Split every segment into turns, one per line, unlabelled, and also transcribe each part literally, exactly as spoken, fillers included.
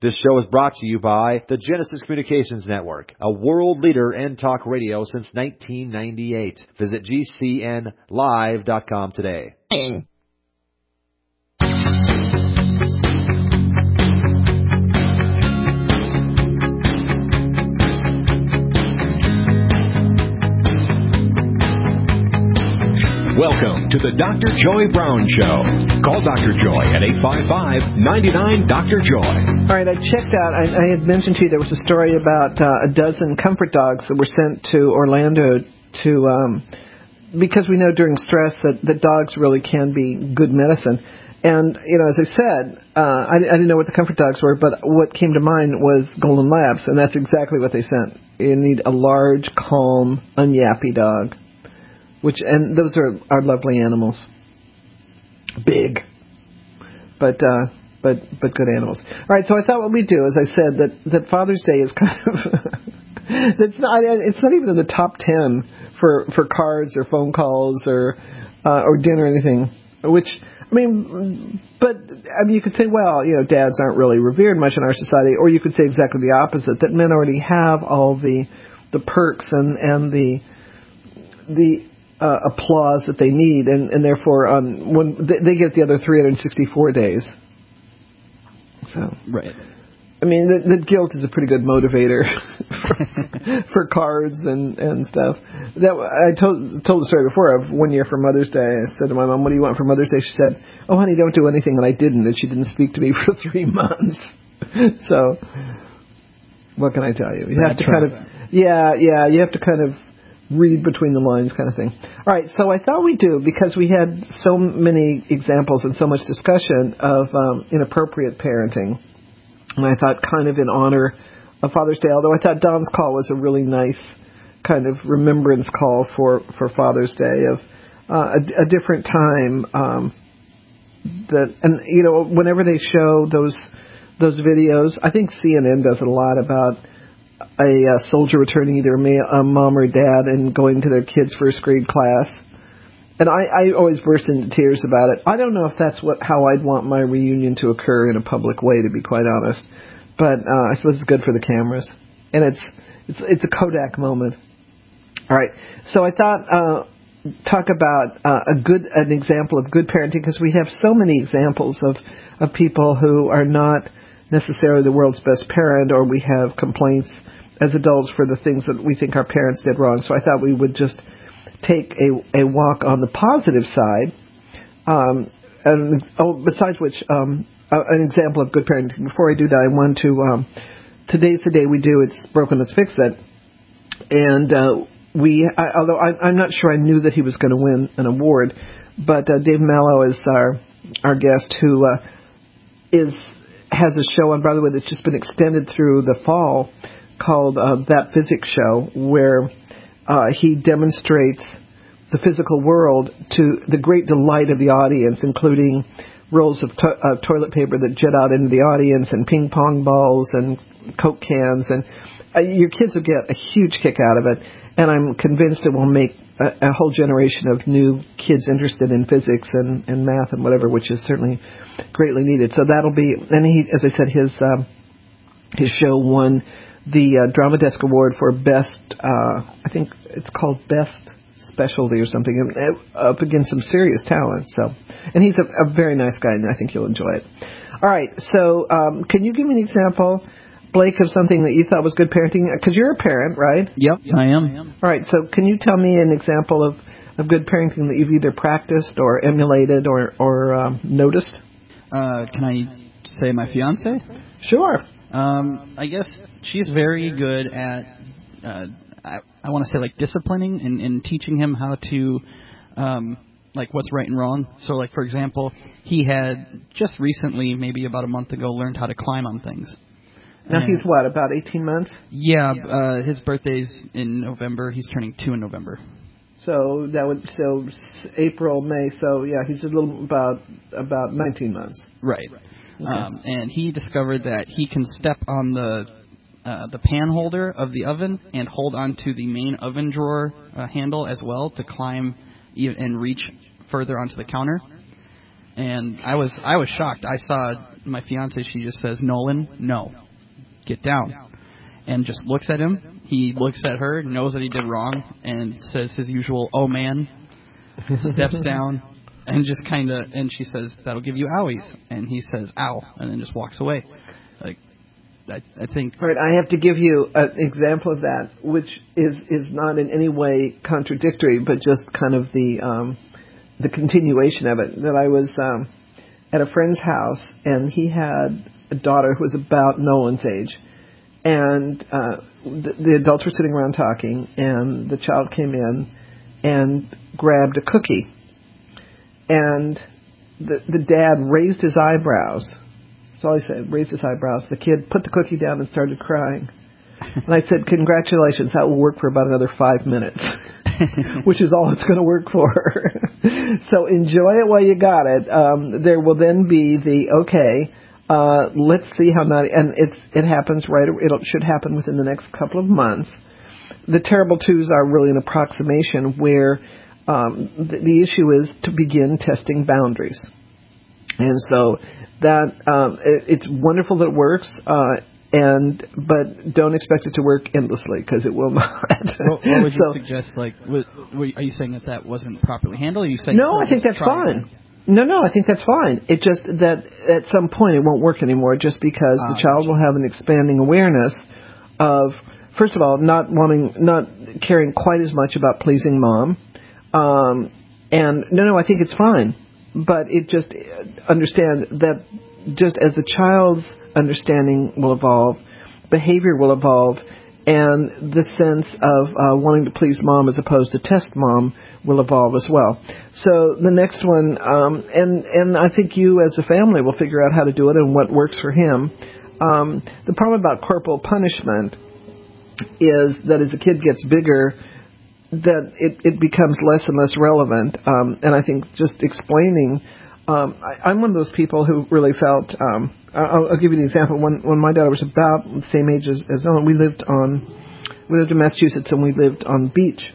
This show is brought to you by the Genesis Communications Network, a world leader in talk radio since nineteen ninety-eight. Visit G C N live dot com today.
Welcome to the Doctor Joy Brown Show. Call Doctor Joy at eight five five, nine nine, Doctor Joy.
All right, I checked out, I, I had mentioned to you there was a story about uh, a dozen comfort dogs that were sent to Orlando to, um, because we know during stress that, that dogs really can be good medicine. And, you know, as I said, uh, I, I didn't know what the comfort dogs were, but what came to mind was Golden Labs, and that's exactly what they sent. You need a large, calm, unyappy dog. Which and those are, are lovely animals, big, but uh, but but good animals. All right, so I thought what we'd do, as I said, that, that Father's Day is kind of it's not it's not even in the top ten for, for cards or phone calls or uh, or dinner or anything. Which I mean, but I mean, you could say, well, you know, dads aren't really revered much in our society, or you could say exactly the opposite, that men already have all the the perks and and the the Uh, applause that they need, and, and therefore, um, when they, they get the other three hundred sixty-four days. So,
right.
I mean, the, the guilt is a pretty good motivator for, for cards and, and stuff. That I told told the story before of one year for Mother's Day. I said to my mom, "What do you want for Mother's Day?" She said, "Oh, honey, don't do anything." And I didn't, and she didn't speak to me for three months. So, what can I tell you? You have to kind of, yeah, yeah, you have to kind of read between the lines kind of thing. All right, so I thought we'd do, because we had so many examples and so much discussion of um, inappropriate parenting, and I thought kind of in honor of Father's Day, although I thought Don's call was a really nice kind of remembrance call for, for Father's Day of uh, a, a different time. Um, that and, you know, whenever they show those those videos, I think C N N does it a lot about a uh, soldier returning either a, ma- a mom or dad and going to their kid's first grade class. And I, I always burst into tears about it. I don't know if that's what how I'd want my reunion to occur in a public way, to be quite honest. But uh, I suppose it's good for the cameras. And it's it's it's a Kodak moment. All right. So I thought uh, talk about uh, a good an example of good parenting, because we have so many examples of, of people who are not necessarily the world's best parent, or we have complaints as adults for the things that we think our parents did wrong. So I thought we would just take a, a walk on the positive side. Um, and, oh, besides which, um, uh, an example of good parenting. Before I do that, I want to, um, today's the day we do It's Broken, Let's Fix It. And uh, we, I, although I, I'm not sure I knew that he was going to win an award, but uh, Dave Mallow is our, our guest, who uh, is has a show on Broadway that's just been extended through the fall called uh, That Physics Show, where uh, he demonstrates the physical world to the great delight of the audience, including rolls of to- uh, toilet paper that jet out into the audience, and ping pong balls and Coke cans, and uh, your kids will get a huge kick out of it, and I'm convinced it will make a, a whole generation of new kids interested in physics and, and math and whatever, which is certainly greatly needed. So that'll be, and he, as I said, his um, his show won the uh, Drama Desk Award for best, uh, I think it's called Best Specialty or something, and, uh, up against some serious talent. So, and he's a, a very nice guy, and I think you'll enjoy it. All right, so um, can you give me an example, Blake, of something that you thought was good parenting? Because you're a parent, right?
Yep, I am.
All right, so can you tell me an example of, of good parenting that you've either practiced or emulated or, or um, noticed?
Uh, can I say my fiance?
Sure.
Um, I guess she's very good at, uh, I, I want to say, like, disciplining and, and teaching him how to, um, like, what's right and wrong. So, like, for example, he had just recently, maybe about a month ago, learned how to climb on things.
Now,
and
he's what, about eighteen months?
Yeah, uh, his birthday's in November. He's turning two in November.
So that would so April, May. So yeah, he's a little about about nineteen months.
Right.
Okay.
Um, and he discovered that he can step on the uh, the pan holder of the oven and hold onto the main oven drawer uh, handle as well to climb and reach further onto the counter. And I was I was shocked. I saw my fiance, she just says, "Nolan, no, get down," and just looks at him. He looks at her, knows that he did wrong, and says his usual, "Oh man," steps down, and just kind of, and she says, "That'll give you owies," and he says, "Ow," and then just walks away. Like, I, I think.
All right, I have to give you an example of that, which is is not in any way contradictory, but just kind of the um, the continuation of it. That I was um, at a friend's house, and he had a daughter who was about Nolan's age, and uh, the, the adults were sitting around talking, and the child came in and grabbed a cookie, and the the dad raised his eyebrows. That's all he said, raised his eyebrows. The kid put the cookie down and started crying. And I said, "Congratulations, that will work for about another five minutes," which is all it's going to work for. So enjoy it while you got it. Um, there will then be the, okay, uh, let's see how naughty, and it's, it happens right, it should happen within the next couple of months. The terrible twos are really an approximation where um, the, the issue is to begin testing boundaries. And so that um, it, it's wonderful that it works, uh, and but don't expect it to work endlessly because it will not.
What, what would you
so,
suggest? Like, what, are you saying that that wasn't properly handled? Or are you saying
no, I think that's fine. No, no, I think that's fine. It just that at some point it won't work anymore, just because uh, the child will have an expanding awareness of, first of all, not wanting, not caring quite as much about pleasing mom, um, and no, no, I think it's fine. But it just, understand that just as the child's understanding will evolve, behavior will evolve, and the sense of uh, wanting to please mom as opposed to test mom will evolve as well. So the next one, um, and, and I think you as a family will figure out how to do it and what works for him. Um, the problem about corporal punishment is that as a kid gets bigger, that it, it becomes less and less relevant. Um, and I think just explaining, um, I, I'm one of those people who really felt, um, I'll, I'll give you an example. When, when my daughter was about the same age as, as Nolan, we lived on, we lived in Massachusetts and we lived on the beach.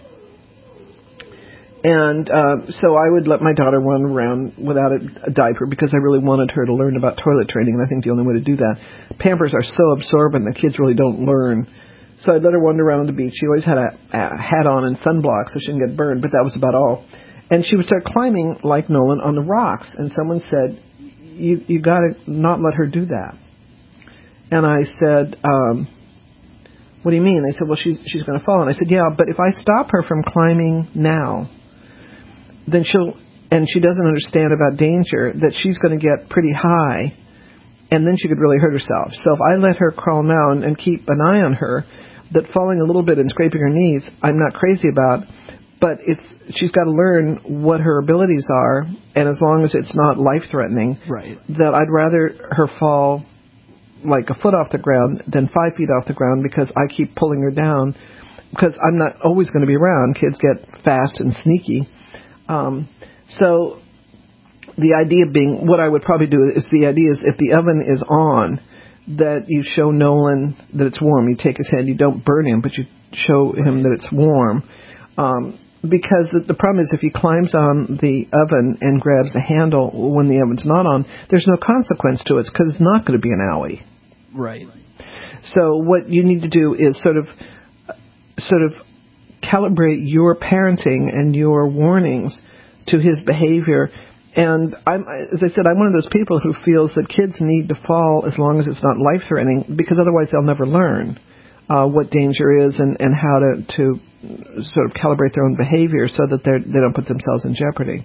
And uh, so I would let my daughter run around without a, a diaper because I really wanted her to learn about toilet training, and I think the only way to do that. Pampers are so absorbent that kids really don't learn. So I'd let her wander around on the beach. She always had a, a hat on and sunblock so she didn't get burned, but that was about all. And she would start climbing, like Nolan, on the rocks. And someone said, you you got to not let her do that. And I said, um, what do you mean? They said, well, she's, she's going to fall. And I said, yeah, but if I stop her from climbing now, then she'll, and she doesn't understand about danger, that she's going to get pretty high, and then she could really hurt herself. So if I let her crawl now and, and keep an eye on her, that falling a little bit and scraping her knees, I'm not crazy about, but it's she's got to learn what her abilities are, and as long as it's not life-threatening,
right,
that I'd rather her fall like a foot off the ground than five feet off the ground because I keep pulling her down, because I'm not always going to be around. Kids get fast and sneaky. Um, so the idea being, what I would probably do is, the idea is if the oven is on, that you show Nolan that it's warm. You take his hand, you don't burn him, but you show him that it's warm. Um, because the, the problem is if he climbs on the oven and grabs the handle when the oven's not on, there's no consequence to it because it's not going to be an owie.
Right.
So what you need to do is sort of, sort of calibrate your parenting and your warnings to his behavior. And I'm, as I said, I'm one of those people who feels that kids need to fall as long as it's not life-threatening, because otherwise they'll never learn uh, what danger is and, and how to, to sort of calibrate their own behavior so that they they don't put themselves in jeopardy.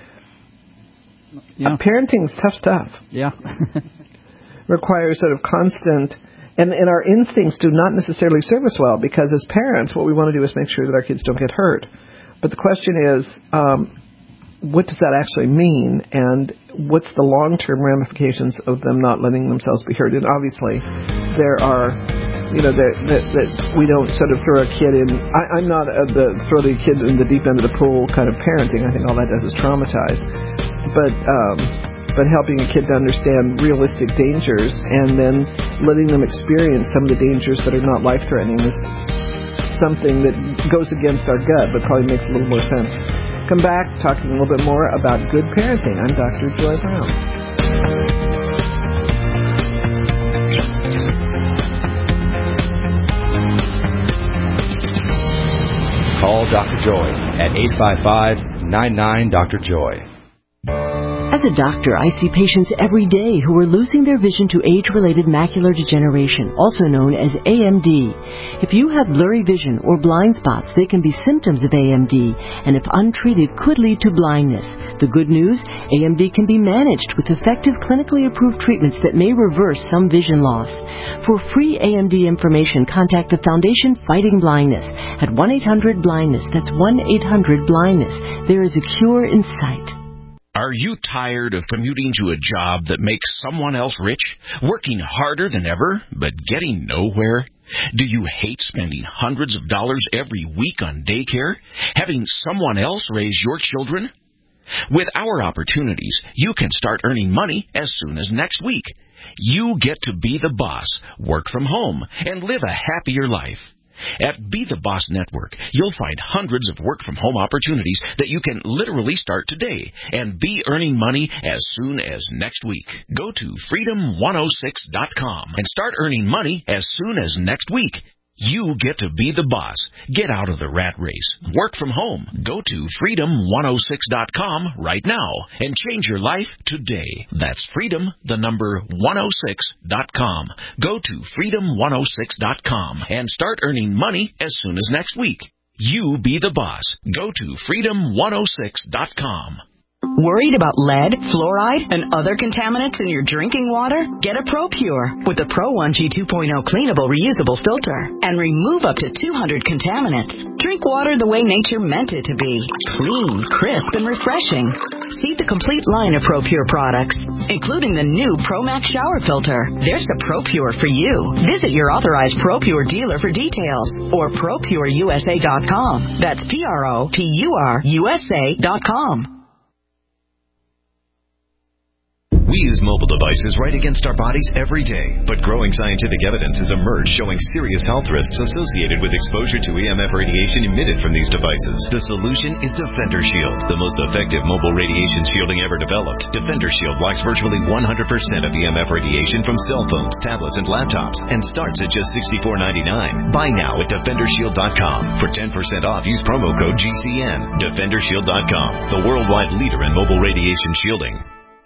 Yeah.
Uh, parenting is tough stuff.
Yeah.
Requires sort of constant, and, and our instincts do not necessarily serve us well, because as parents, what we want to do is make sure that our kids don't get hurt. But the question is, um, what does that actually mean, and what's the long-term ramifications of them not letting themselves be hurt? And obviously, there are, you know, that, that, that we don't sort of throw a kid in. I, I'm not a, the throw the kid in the deep end of the pool kind of parenting. I think all that does is traumatize. But um, but helping a kid to understand realistic dangers and then letting them experience some of the dangers that are not life-threatening is something that goes against our gut, but probably makes a little more sense. Come back talking a little bit more about good parenting. I'm Doctor Joy Brown.
call Doctor Joy at eight five five, nine nine, D R Joy.
As a doctor, I see patients every day who are losing their vision to age-related macular degeneration, also known as A M D. If you have blurry vision or blind spots, they can be symptoms of A M D, and if untreated, could lead to blindness. The good news, A M D can be managed with effective clinically approved treatments that may reverse some vision loss. For free A M D information, contact the Foundation Fighting Blindness at one eight hundred blindness. That's one eight hundred blindness. There is a cure in sight.
Are you tired of commuting to a job that makes someone else rich, working harder than ever, but getting nowhere? Do you hate spending hundreds of dollars every week on daycare, having someone else raise your children? With our opportunities, you can start earning money as soon as next week. You get to be the boss, work from home, and live a happier life. At Be the Boss Network, you'll find hundreds of work-from-home opportunities that you can literally start today and be earning money as soon as next week. Go to freedom one oh six dot com and start earning money as soon as next week. You get to be the boss. Get out of the rat race. Work from home. Go to freedom one oh six dot com right now and change your life today. That's freedom, the number one oh six dot com. Go to freedom one oh six dot com and start earning money as soon as next week. You be the boss. Go to freedom one oh six dot com.
Worried about lead, fluoride, and other contaminants in your drinking water? Get a ProPure with the Pro one G two point oh cleanable reusable filter and remove up to two hundred contaminants. Drink water the way nature meant it to be. Clean, crisp, and refreshing. See the complete line of ProPure products, including the new ProMax shower filter. There's a ProPure for you. Visit your authorized ProPure dealer for details or pro pure U S A dot com. That's P R O P U R U S A dot com.
We use mobile devices right against our bodies every day, but growing scientific evidence has emerged showing serious health risks associated with exposure to E M F radiation emitted from these devices. The solution is Defender Shield, the most effective mobile radiation shielding ever developed. Defender Shield blocks virtually one hundred percent of E M F radiation from cell phones, tablets, and laptops, and starts at just sixty-four ninety-nine. Buy now at defender shield dot com. For ten percent off, use promo code G C N. defender shield dot com, the worldwide leader in mobile radiation shielding.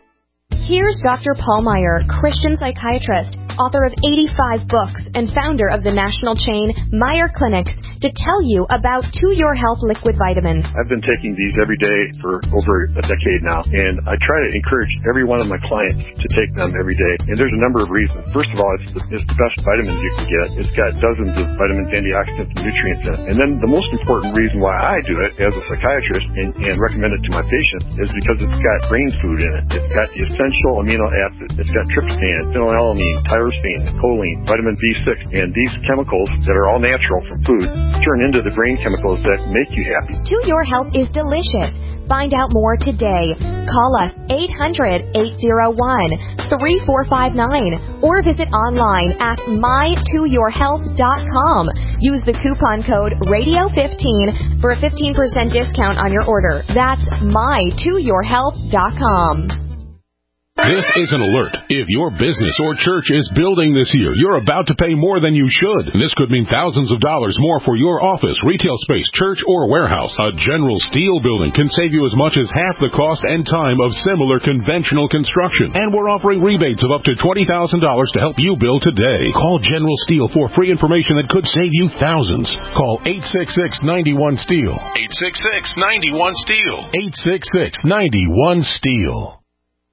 Here's Doctor Paul Meyer, Christian psychiatrist, author of eighty-five books, and founder of the national chain Meyer Clinics, to tell you about To Your Health liquid vitamins.
I've been taking these every day for over a decade now, and I try to encourage every one of my clients to take them every day. And there's a number of reasons. First of all, it's the, it's the best vitamins you can get. It's got dozens of vitamins, antioxidants, and nutrients in it. And then the most important reason why I do it as a psychiatrist and, and recommend it to my patients is because it's got brain food in it. It's got the essential amino acids. It's got tryptophan, phenylalanine, tyrosine, choline, vitamin B six, and these chemicals that are all natural from food turn into the brain chemicals that make you happy.
To Your Health is delicious. Find out more today. Call us eight hundred, eight oh one, three four five nine or visit online at my to your health dot com. Use the coupon code radio fifteen for a fifteen percent discount on your order. That's my to your health dot com.
This is an alert. If your business or church is building this year, you're about to pay more than you should. This could mean thousands of dollars more for your office, retail space, church, or warehouse. A General Steel building can save you as much as half the cost and time of similar conventional construction. And we're offering rebates of up to twenty thousand dollars to help you build today. Call General Steel for free information that could save you thousands. Call eight six six, nine one, STEEL. eight six six, nine one, STEEL. eight six six, nine one, STEEL.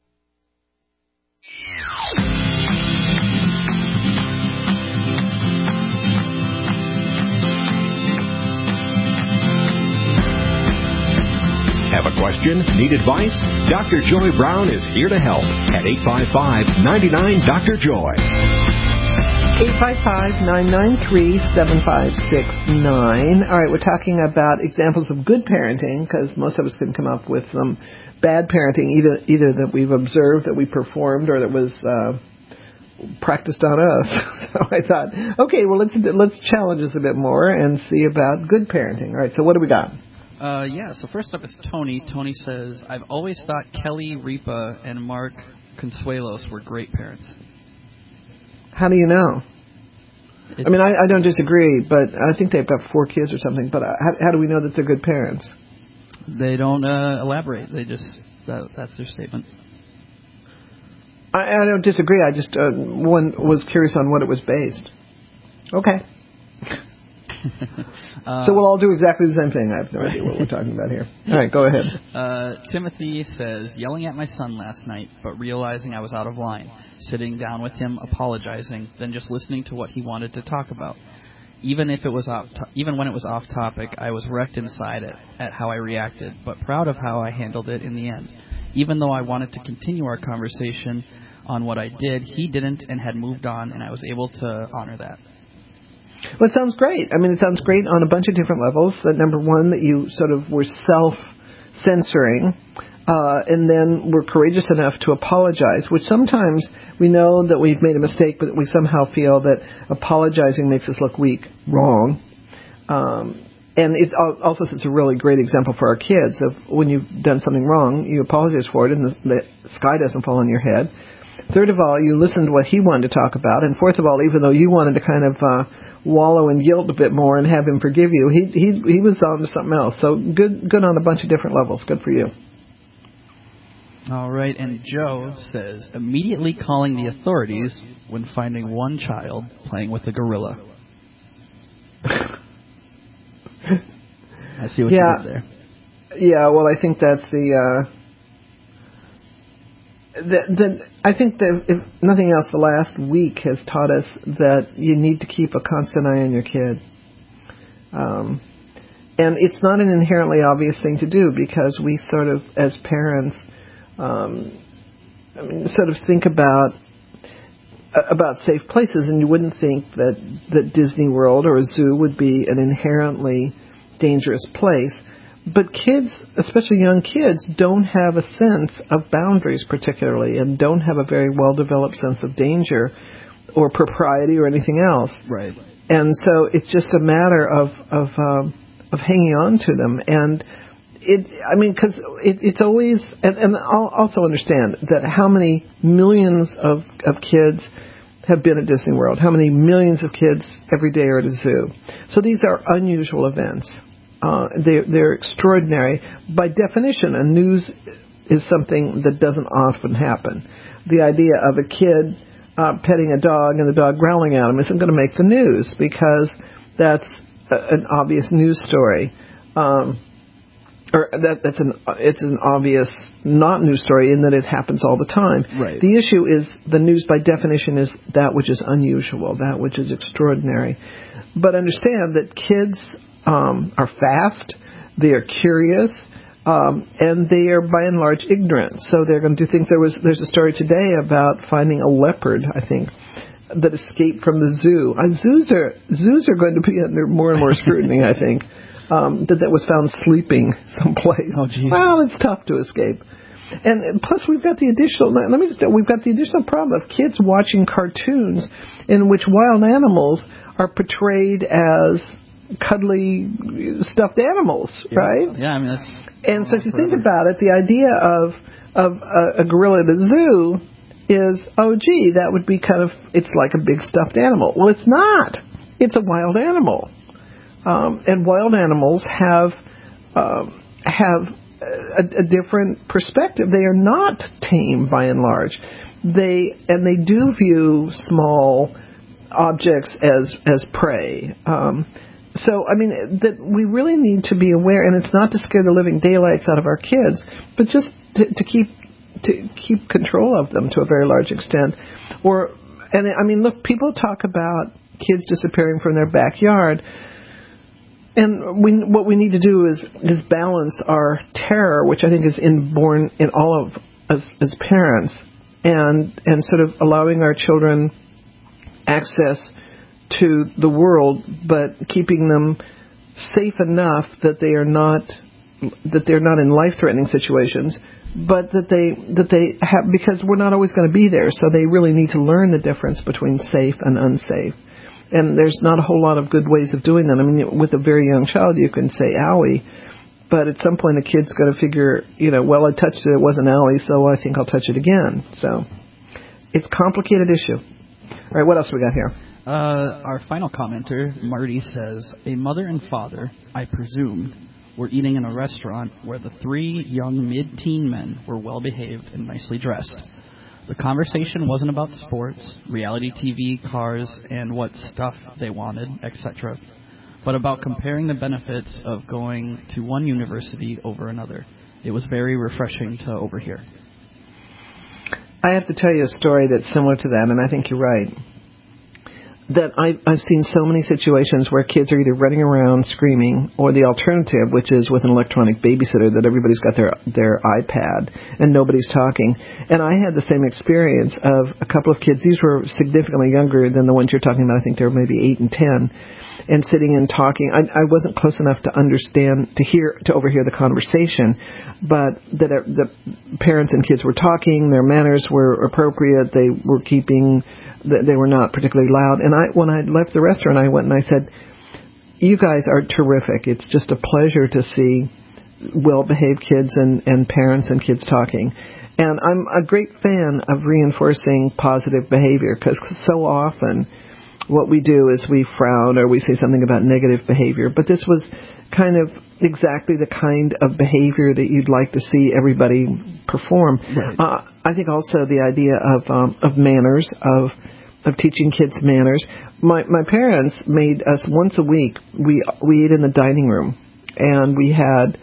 Have a question? Need advice? Doctor Joy Brown is here to help at eight five five, nine nine, D R Joy.
eight five five, nine nine three, seven five six nine. All right, we're talking about examples of good parenting because most of us can come up with some bad parenting, either either that we've observed, that we performed, or that was uh, practiced on us. So I thought, okay, well, let's let's challenge us a bit more and see about good parenting. All right, so what do we got?
Uh, yeah, so first up is Tony. Tony says, I've always thought Kelly Ripa and Mark Consuelos were great parents.
How do you know? I mean, I, I don't disagree, but I think they've got four kids or something. But how, how do we know that they're good parents?
They don't uh, elaborate. They just that, that's their statement.
I, I don't disagree. I just uh, one was curious on what it was based. Okay.
uh,
so we'll all do exactly the same thing. I have no idea what we're talking about here. All right, go ahead.
Uh, Timothy says, yelling at my son last night, but realizing I was out of line. Sitting down with him, apologizing, then just listening to what he wanted to talk about. Even if it was off, to- even when it was off topic, I was wrecked inside at, at how I reacted, but proud of how I handled it in the end. Even though I wanted to continue our conversation on what I did, he didn't and had moved on, and I was able to honor that.
Well, it sounds great. I mean, it sounds great on a bunch of different levels. That number one, that you sort of were self-censoring, uh, and then were courageous enough to apologize, which sometimes we know that we've made a mistake, but we somehow feel that apologizing makes us look weak. Wrong. Um, and it also it's a really great example for our kids of when you've done something wrong, you apologize for it, and the, the sky doesn't fall on your head. Third of all, you listened to what he wanted to talk about. And fourth of all, even though you wanted to kind of uh, wallow in guilt a bit more and have him forgive you, he he he was on to something else. So good good on a bunch of different levels. Good for you.
All right. And Joe says, immediately calling the authorities when finding one child playing with a gorilla. I see what
yeah.
you did there.
Yeah, well, I think that's the... Uh, The, the, I think that if nothing else, the last week has taught us that you need to keep a constant eye on your kid. Um, and it's not an inherently obvious thing to do because we sort of, as parents, um, I mean, sort of think about about safe places, and you wouldn't think that, that Disney World or a zoo would be an inherently dangerous place. But kids, especially young kids, don't have a sense of boundaries particularly and don't have a very well-developed sense of danger or propriety or anything else.
Right.
And so it's just a matter of of um, of hanging on to them. And it, I mean, because it, it's always, and, and I'll also understand that how many millions of, of kids have been at Disney World, how many millions of kids every day are at a zoo. So these are unusual events. Uh, they, they're extraordinary. By definition, a news is something that doesn't often happen. The idea of a kid uh, petting a dog and the dog growling at him isn't going to make the news because that's a, an obvious news story. Um, or that, that's an it's an obvious not news story in that it happens all the time.
Right.
The issue is the news by definition is that which is unusual, that which is extraordinary. But understand that kids Um, are fast, they are curious, um, and they are by and large ignorant. So they're going to do things. There was there's a story today about finding a leopard, I think, that escaped from the zoo. Uh, zoos are zoos are going to be under more and more scrutiny, I think. Um, that that was found sleeping someplace.
Oh, geez.
Well, it's tough to escape. And plus, we've got the additional. Let me just. We've got the additional problem of kids watching cartoons in which wild animals are portrayed as cuddly stuffed animals,
yeah.
right?
Yeah, I mean that's.
And so if you think about it, the idea of of a, a gorilla at a zoo is, oh gee, that would be kind of, it's like a big stuffed animal. Well, it's not. It's a wild animal, um, and wild animals have um, have a, a different perspective. They are not tame by and large. They and they do view small objects as as prey. Um, So, I mean, that we really need to be aware, and it's not to scare the living daylights out of our kids, but just to, to keep to keep control of them to a very large extent. Or, and I mean, look, people talk about kids disappearing from their backyard, and we what we need to do is is balance our terror, which I think is inborn in all of us as parents, and and sort of allowing our children access to the world, but keeping them safe enough that they are not that they're not in life-threatening situations, but that they that they have, because we're not always going to be there, so they really need to learn the difference between safe and unsafe. And there's not a whole lot of good ways of doing that. I mean, with a very young child, you can say owie, but at some point a kid's going to figure, you know, well, I touched it, it wasn't owie, so I think I'll touch it again. So it's a complicated issue. All right, what else we got here?
Uh, our final commenter, Marty, says, a mother and father, I presume, were eating in a restaurant where the three young mid-teen men were well-behaved and nicely dressed. The conversation wasn't about sports, reality T V, cars, and what stuff they wanted, et cetera, but about comparing the benefits of going to one university over another. It was very refreshing to overhear.
I have to tell you a story that's similar to that, and I think you're right. That I've, I've seen so many situations where kids are either running around screaming, or the alternative, which is with an electronic babysitter, that everybody's got their their iPad and nobody's talking. And I had the same experience of a couple of kids. These were significantly younger than the ones you're talking about. I think they were maybe eight and ten, and sitting and talking. I, I wasn't close enough to understand, to hear, to overhear the conversation, but that the parents and kids were talking. Their manners were appropriate. They were keeping. They were not particularly loud. And I, when I left the restaurant, I went and I said, you guys are terrific. It's just a pleasure to see well-behaved kids and, and parents and kids talking. And I'm a great fan of reinforcing positive behavior, because so often what we do is we frown or we say something about negative behavior. But this was kind of exactly the kind of behavior that you'd like to see everybody perform. Right. Uh, I think also the idea of um, of manners, of of teaching kids manners. My my parents made us once a week. We we ate in the dining room, and we had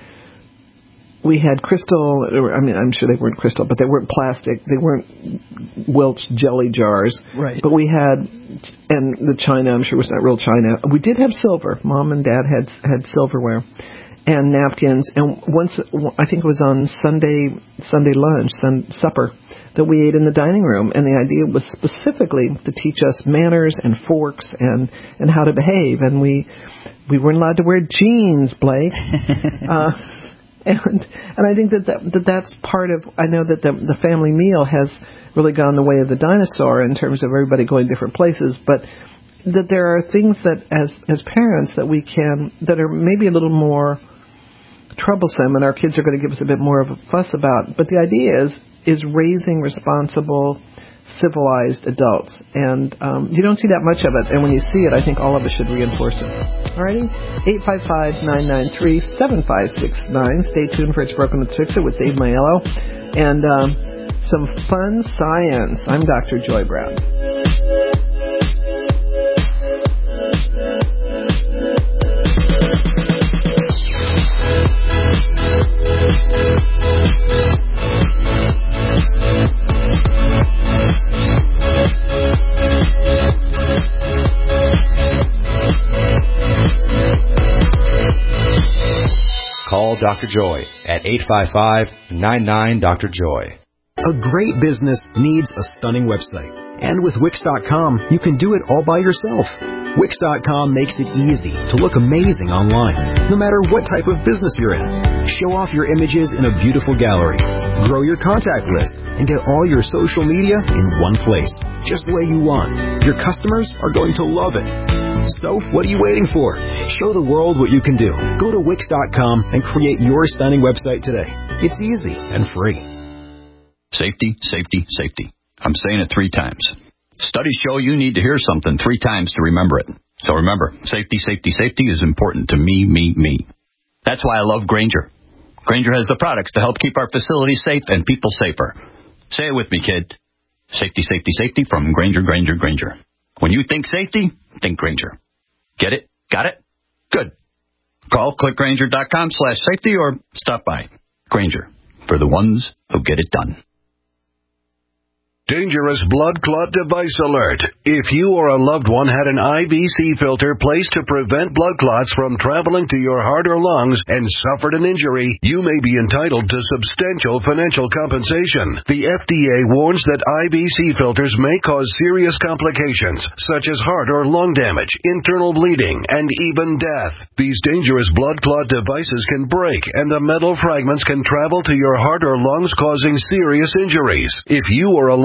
we had crystal. I mean, I'm sure they weren't crystal, but they weren't plastic. They weren't Welch jelly jars.
Right.
But we had, and the china, I'm sure was not real china. We did have silver. Mom and Dad had had silverware and napkins. And once, I think it was on Sunday Sunday lunch, sun, supper, that we ate in the dining room. And the idea was specifically to teach us manners and forks and, and how to behave. And we we weren't allowed to wear jeans, Blake. uh, and and I think that, that that that's part of, I know that the, the family meal has really gone the way of the dinosaur in terms of everybody going different places, but that there are things that as as parents that we can, that are maybe a little more troublesome, and our kids are going to give us a bit more of a fuss about. But the idea is is raising responsible, civilized adults, and um, you don't see that much of it. And when you see it, I think all of us should reinforce it. Alrighty, eight five five, nine nine three, seven five six nine. Stay tuned for It's Broken Let's Fix It with Dave Maiello, and um, some fun science. I'm Doctor Joy Brown.
Call Doctor Joy at eight five five, nine nine, Doctor Joy.
A great business needs a stunning website. And with Wix dot com, you can do it all by yourself. Wix dot com makes it easy to look amazing online, no matter what type of business you're in. Show off your images in a beautiful gallery. Grow your contact list and get all your social media in one place, just the way you want. Your customers are going to love it. So, what are you waiting for? Show the world what you can do. Go to Wix dot com and create your stunning website today. It's easy and free.
Safety, safety, safety. I'm saying it three times. Studies show you need to hear something three times to remember it. So remember, safety, safety, safety is important to me, me, me. That's why I love Grainger. Grainger has the products to help keep our facilities safe and people safer. Say it with me, kid. Safety, safety, safety from Grainger, Grainger, Grainger. When you think safety, think Grainger. Get it? Got it? Good. Call click grainger dot com slash safety or stop by. Grainger, for the ones who get it done.
Dangerous blood clot device alert. If you or a loved one had an I V C filter placed to prevent blood clots from traveling to your heart or lungs and suffered an injury, you may be entitled to substantial financial compensation. The F D A warns that I V C filters may cause serious complications, such as heart or lung damage, internal bleeding, and even death. These dangerous blood clot devices can break, and the metal fragments can travel to your heart or lungs, causing serious injuries. If you or a loved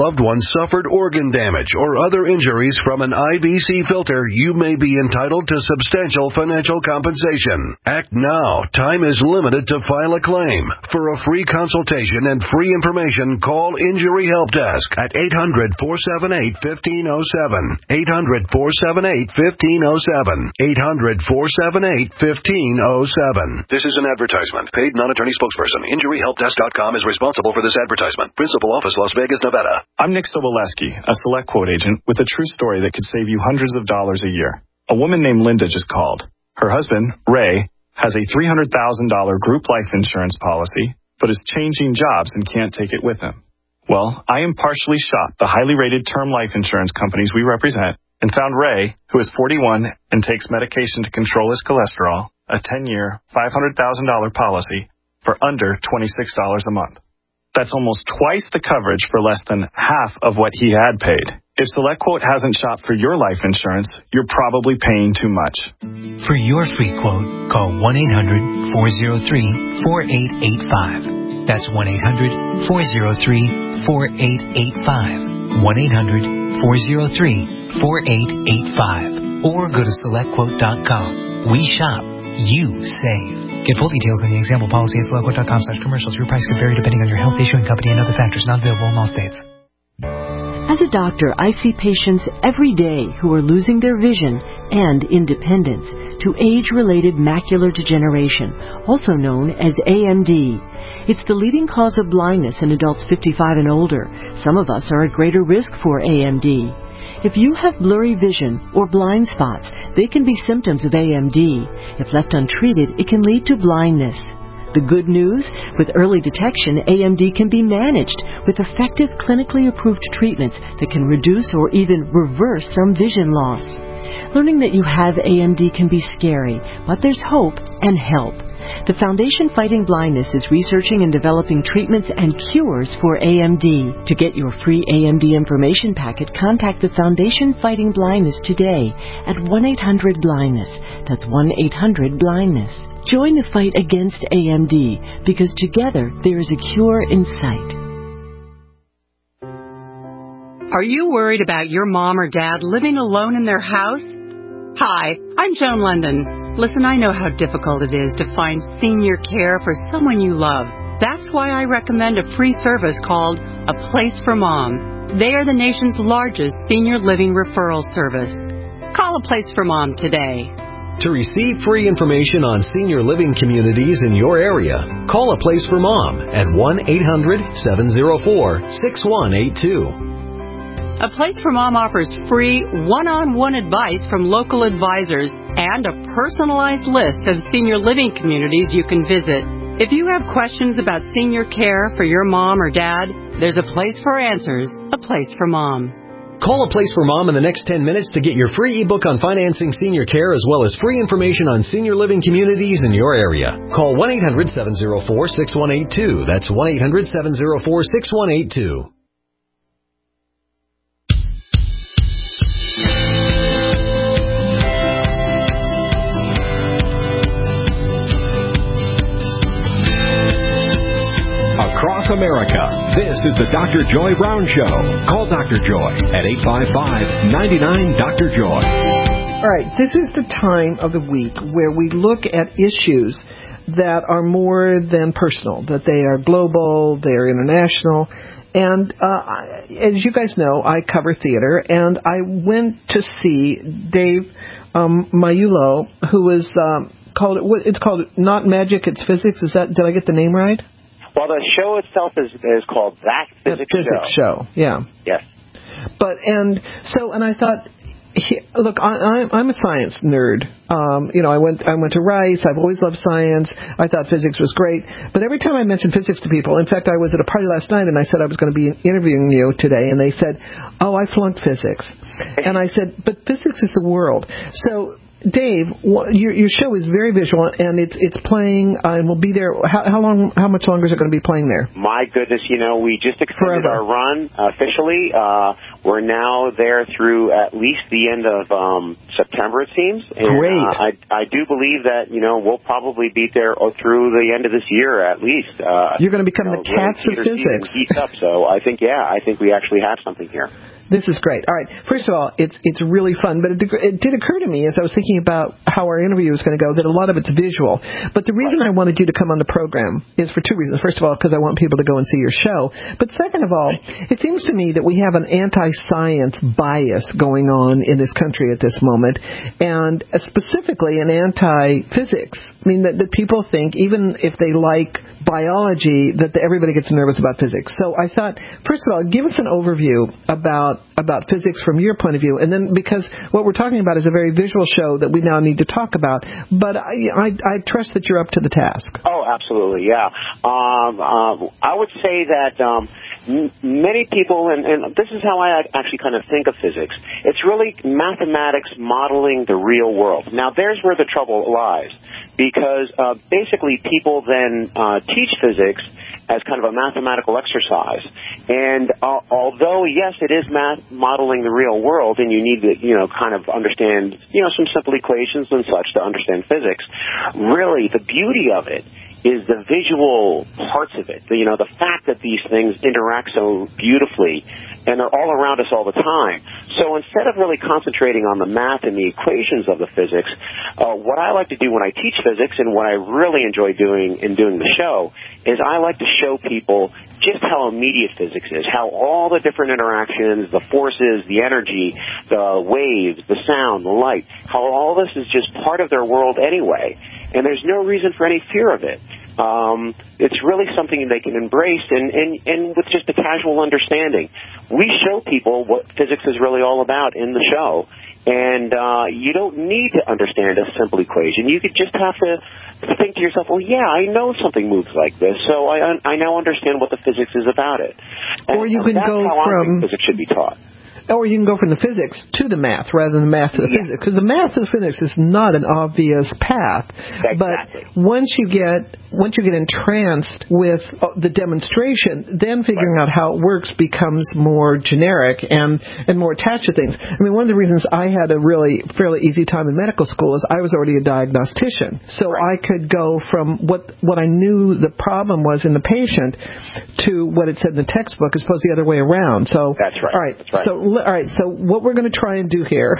loved one suffered organ damage or other injuries from an I V C filter, you may be entitled to substantial financial compensation. Act now. Time is limited to file a claim. For a free consultation and free information, call Injury Help Desk at eight hundred, four seven eight, one five zero seven. eight hundred, four seven eight, one five zero seven. eight hundred, four seven eight, one five zero seven.
This is an advertisement. Paid non-attorney spokesperson. Injury Help Desk dot com is responsible for this advertisement. Principal office, Las Vegas, Nevada.
I'm Nick Soboleski, a Select Quote agent with a true story that could save you hundreds of dollars a year. A woman named Linda just called. Her husband, Ray, has a three hundred thousand dollars group life insurance policy, but is changing jobs and can't take it with him. Well, I impartially shot the highly rated term life insurance companies we represent and found Ray, who is forty-one and takes medication to control his cholesterol, a ten-year, five hundred thousand dollars policy for under twenty-six dollars a month. That's almost twice the coverage for less than half of what he had paid. If SelectQuote hasn't shopped for your life insurance, you're probably paying too much.
For your free quote, call one eight hundred, four oh three, four eight eight five. That's one eight hundred, four oh three, four eight eight five. one eight hundred, four oh three, four eight eight five. Or go to select quote dot com. We shop. You save. Get full details on the example policy at select quote dot com slash commercials. Your price could vary depending on your health, issuing company, and other factors. Not available in all states.
As a doctor, I see patients every day who are losing their vision and independence to age-related macular degeneration, also known as A M D. It's the leading cause of blindness in adults fifty-five and older. Some of us are at greater risk for A M D. If you have blurry vision or blind spots, they can be symptoms of A M D. If left untreated, it can lead to blindness. The good news? With early detection, A M D can be managed with effective clinically approved treatments that can reduce or even reverse some vision loss. Learning that you have A M D can be scary, but there's hope and help. The Foundation Fighting Blindness is researching and developing treatments and cures for A M D. To get your free A M D information packet, contact the Foundation Fighting Blindness today at one eight hundred blindness. That's one eight hundred blindness. Join the fight against A M D, because together there is a cure in sight.
Are you worried about your mom or dad living alone in their house? Hi, I'm Joan London. Listen, I know how difficult it is to find senior care for someone you love. That's why I recommend a free service called A Place for Mom. They are the nation's largest senior living referral service. Call A Place for Mom today.
To receive free information on senior living communities in your area, call A Place for Mom at one eight hundred, seven oh four, six one eight two.
A Place for Mom offers free one-on-one advice from local advisors and a personalized list of senior living communities you can visit. If you have questions about senior care for your mom or dad, there's a place for answers, A Place for Mom.
Call A Place for Mom in the next ten minutes to get your free ebook on financing senior care as well as free information on senior living communities in your area. Call one eight hundred, seven oh four, six one eight two. That's one eight hundred, seven oh four, six one eight two.
Across America, this is the Doctor Joy Brown Show. Call Doctor Joy at eight five five, nine nine, Doctor Joy.
All right, this is the time of the week where we look at issues that are more than personal, that they are global, they are international. And uh, as you guys know, I cover theater, and I went to see Dave um, Mayulo, who is um, called, it's called Not Magic, It's Physics. Is that, did I get the name right?
Well, the show itself is is called That Physics,
that Physics
Show.
Show. Yeah.
Yes.
But and so and I thought, he, look, I, I'm a science nerd. Um, you know, I went I went to Rice. I've always loved science. I thought physics was great. But every time I mentioned physics to people, in fact, I was at a party last night and I said I was going to be interviewing you today, and they said, "Oh, I flunked physics," and I said, "But physics is the world." So. Dave, your your show is very visual, and it's it's playing, uh, and we'll be there. How, how long? How much longer is it going to be playing there?
My goodness, you know, we just extended
Forever.
our run uh, officially. Uh, We're now there through at least the end of um, September, it seems. And,
Great.
Uh, I, I do believe that, you know, we'll probably be there through the end of this year at least. Uh,
You're going to become
you know,
the cats
really
of
Peter
physics.
Stevens heats up, so I think, yeah, I think we actually have something here.
This is great. All right. First of all, it's it's really fun, but it, it did occur to me as I was thinking about how our interview was going to go that a lot of it's visual. But the reason I wanted you to come on the program is for two reasons. First of all, because I want people to go and see your show. But second of all, it seems to me that we have an anti-science bias going on in this country at this moment, and specifically an anti-physics. I mean, that, that people think, even if they like biology, that the, everybody gets nervous about physics. So I thought, first of all, give us an overview about about physics from your point of view, and then because what we're talking about is a very visual show that we now need to talk about. But I, I, I trust that you're up to the task.
Oh, absolutely, yeah. Um, um, I would say that um, m- many people, and, and this is how I actually kind of think of physics, it's really mathematics modeling the real world. Now, there's where the trouble lies, because uh, basically people then uh, teach physics as kind of a mathematical exercise. And uh, although, yes, it is math modeling the real world, and you need to, you know, kind of understand, you know, some simple equations and such to understand physics, really the beauty of it is the visual parts of it. The, you know, the fact that these things interact so beautifully, and they're all around us all the time. So instead of really concentrating on the math and the equations of the physics, uh, what I like to do when I teach physics, and what I really enjoy doing in doing the show, is I like to show people just how immediate physics is, how all the different interactions, the forces, the energy, the waves, the sound, the light, how all this is just part of their world anyway, and there's no reason for any fear of it. Um, it's really something they can embrace, and, and, and with just a casual understanding. We show people what physics is really all about in the show, and uh, you don't need to understand a simple equation. You could just have to think to yourself, well, yeah, I know something moves like this, so I, I now understand what the physics is about it. And,
or you can
that's
go
how
from
I think physics should be taught.
Or you can go from the physics to the math rather than the math to the yeah. physics. Because the math to the physics is not an obvious path.
Exactly.
But once you get once you get entranced with the demonstration, then figuring right. out how it works becomes more generic and, and more attached to things. I mean, one of the reasons I had a really fairly easy time in medical school is I was already a diagnostician. So right. I could go from what what I knew the problem was in the patient to what it said in the textbook as opposed to the other way around. So
that's right.
All right.
That's right.
So all right, so what we're going to try and do here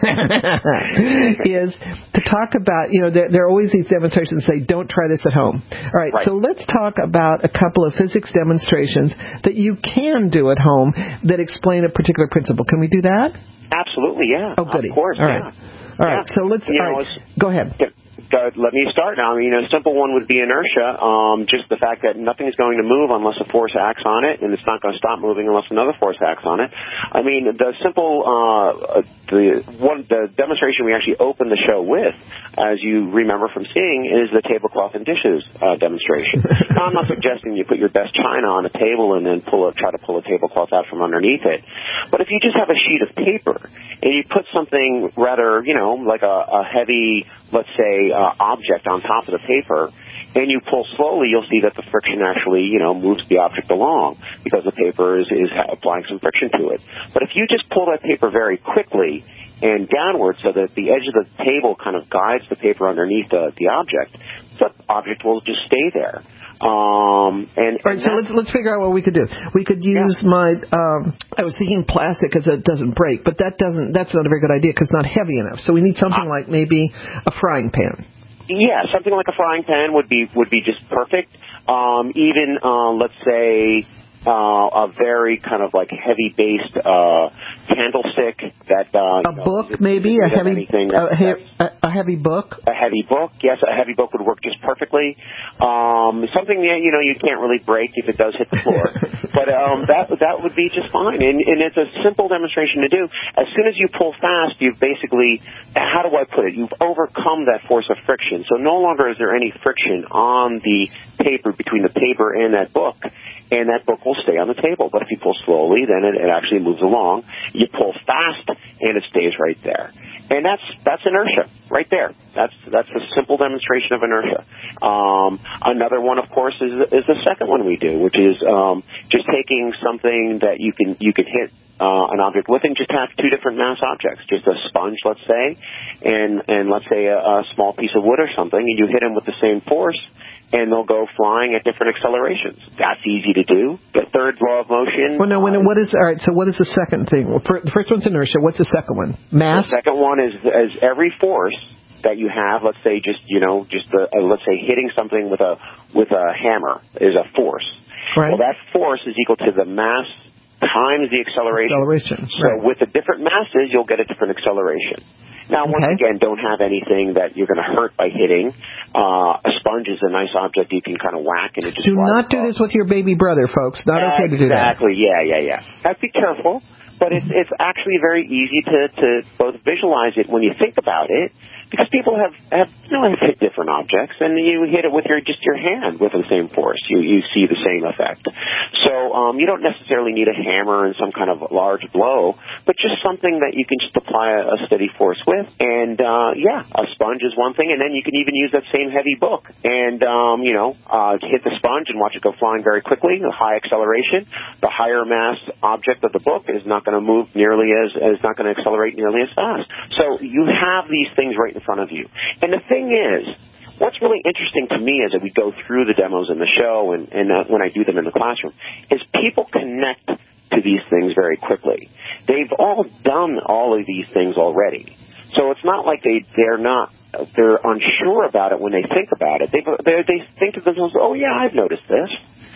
is to talk about, you know, there, there are always these demonstrations that say, don't try this at home. All right, right, so let's talk about a couple of physics demonstrations that you can do at home that explain a particular principle. Can we do that?
Absolutely, yeah.
Oh, goody.
Of course,
all right.
yeah.
All right,
yeah.
so let's,
you
all
know,
right, go ahead.
Uh, let me start now. I mean, a simple one would be inertia, um, just the fact that nothing is going to move unless a force acts on it, and it's not going to stop moving unless another force acts on it. I mean, the simple, uh, the one, the demonstration we actually opened the show with, as you remember from seeing, is the tablecloth and dishes uh, demonstration. Now, I'm not suggesting you put your best china on a table and then pull a, try to pull a tablecloth out from underneath it. But if you just have a sheet of paper and you put something rather, you know, like a, a heavy, let's say, uh, object on top of the paper, and you pull slowly, you'll see that the friction actually, you know, moves the object along because the paper is, is applying some friction to it. But if you just pull that paper very quickly and downward so that the edge of the table kind of guides the paper underneath the, the object, the object will just stay there. Um, and,
All right, so let's let's figure out what we could do. We could use yeah. my. Um, I was thinking plastic because it doesn't break, but that doesn't. That's not a very good idea because it's not heavy enough. So we need something uh, like maybe a frying pan.
Yeah, something like a frying pan would be would be just perfect. Um, even uh, let's say uh, a very kind of like heavy based uh, candlestick that uh,
a
you know,
book maybe a heavy
a,
a, a heavy book
a heavy book yes a heavy book would work just perfectly. Um, something that you know you can't really break if it does hit the floor, but um, that that would be just fine. And, and it's a simple demonstration to do. As soon as you pull fast, you've basically, how do I put it? You've overcome that force of friction. So no longer is there any friction on the paper between the paper and that book. and that book will stay on the table. But if you pull slowly, then it, it actually moves along. You pull fast, and it stays right there. And that's that's inertia right there. That's that's a simple demonstration of inertia. Um, another one, of course, is is the second one we do, which is um, just taking something that you can you can hit uh, an object with, and just have two different mass objects, just a sponge, let's say, and and let's say a, a small piece of wood or something, and you hit them with the same force, and they'll go flying at different accelerations. That's easy to do. The third law of motion.
Well, no, when, what is, all right, so what is the second thing? Well, for, the first one's inertia. What's the second one? Mass?
The second one is, is every force that you have, let's say just, you know, just, the, uh, let's say hitting something with a, with a hammer is a force.
Right.
Well, that force is equal to the mass times the acceleration.
Acceleration.
So
right.
with the different masses, you'll get a different acceleration. Now, once
okay.
again, don't have anything that you're going to hurt by hitting. Uh, a sponge is a nice object you can kind of whack, and it just
do not do this with your baby brother, folks. Not okay to do that.
Exactly. Yeah, yeah, yeah. Have to be careful, but it's it's actually very easy to to both visualize it when you think about it. Because people have, have, you know, have hit different objects, and you hit it with your just your hand with the same force. You you see the same effect. So um, you don't necessarily need a hammer and some kind of large blow, but just something that you can just apply a, a steady force with. And uh, yeah, a sponge is one thing, and then you can even use that same heavy book and um, you know uh, hit the sponge and watch it go flying very quickly, a high acceleration. The higher mass object of the book is not going to move nearly as is not going to accelerate nearly as fast. So you have these things right in front of you. And the thing is, what's really interesting to me as we go through the demos in the show and, and uh, when I do them in the classroom is people connect to these things very quickly. They've all done all of these things already. So it's not like they, they're not, they're unsure about it when they think about it. They they think to themselves, oh yeah, I've noticed this.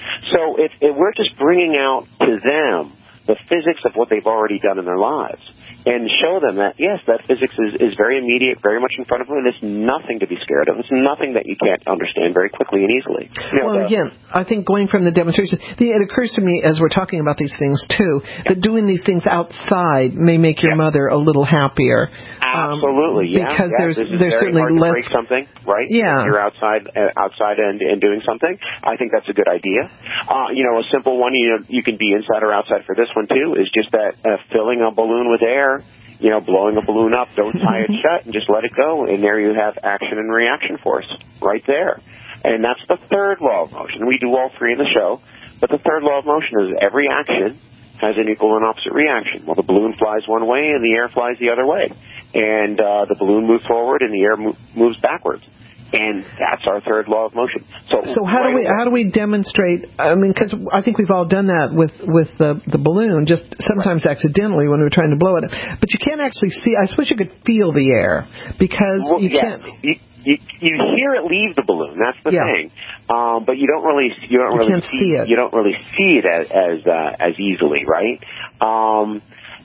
So if, if we're just bringing out to them the physics of what they've already done in their lives, and show them that, yes, that physics is, is very immediate, very much in front of them, and it's nothing to be scared of. It's nothing that you can't understand very quickly and easily. You know,
well,
the,
again, I think going from the demonstration, the, it occurs to me as we're talking about these things, too, yeah. that doing these things outside may make your yeah. mother a little happier.
Absolutely,
um,
yeah.
Because
yeah,
there's,
this is
there's
very
certainly
hard to
less...
break something, right?
Yeah.
If you're outside, uh, outside and, and doing something. I think that's a good idea. Uh, you know, a simple one, you know, you can be inside or outside for this one, too, is just that uh, filling a balloon with air, you know, blowing a balloon up, don't tie it shut and just let it go. And there you have action and reaction force right there. And that's the third law of motion. We do all three in the show. But the third law of motion is every action has an equal and opposite reaction. Well, the balloon flies one way and the air flies the other way. And uh, the balloon moves forward and the air mo- moves backwards. And that's our third law of motion. So,
so how right do we away, how do we demonstrate? I mean, because I think we've all done that with with the the balloon, just sometimes right. accidentally when we're trying to blow it. But you can't actually see. I suppose you could feel the air because
well,
you
yeah.
can't.
You, you, you hear it leave the balloon. That's the
yeah.
thing. Um, but you don't really you don't
you
really
can't
see,
see it.
You don't really see it as as, uh, as easily, right? Um,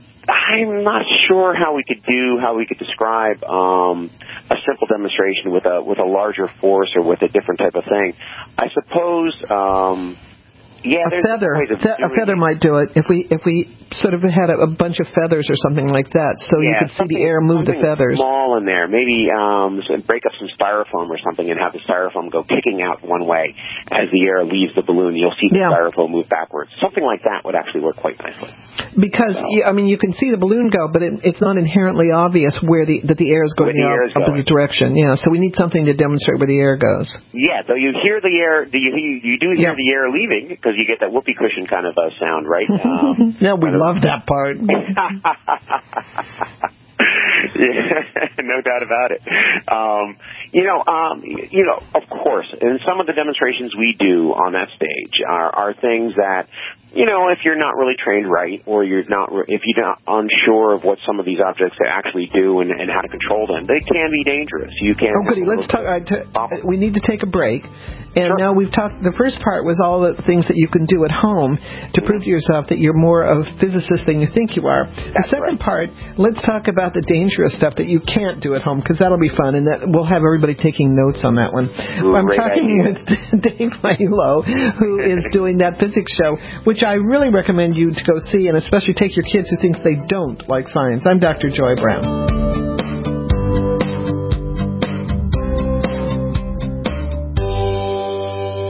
I'm not sure how we could do, how we could describe um, a simple demonstration with a with a larger force or with a different type of thing. I suppose, um, yeah,
a feather, fe- a feather
it.
might do it if we if we sort of had a, a bunch of feathers or something like that, so
yeah,
you could see the air move the feathers.
Small in there, maybe um, break up some styrofoam or something, and have the styrofoam go kicking out one way as the air leaves the balloon. You'll see the yeah. styrofoam move backwards. Something like that would actually work quite nicely.
Because so. you, I mean, you can see the balloon go, but it, it's not inherently obvious where the that the air is going in the opposite direction. Yeah, so we need something to demonstrate where the air goes.
Yeah, though you hear the air, do you you do hear yeah. the air leaving because you get that whoopee cushion kind of a sound, right? Um,
yeah, we love that part.
Yeah, no doubt about it. Um, you know, um, you know, of course, and some of the demonstrations we do on that stage are, are things that, you know, if you're not really trained right, or you're not, if you're not unsure of what some of these objects actually do and, and how to control them, they can be dangerous. You can.
Oh, goody. Let's talk. Uh, t- we need to take a break. And
sure.
now we've talked. The first part was all the things that you can do at home to prove to yourself that you're more of a physicist than you think you are.
That's
the second
right.
part, let's talk about the dangerous stuff that you can't do at home, because that'll be fun, and that we'll have everybody taking notes on that one.
Ooh,
I'm
great
talking
idea.
with Dave Lalo, who is doing that physics show, which I really recommend you to go see, and especially take your kids who think they don't like science. I'm Doctor Joy Brown.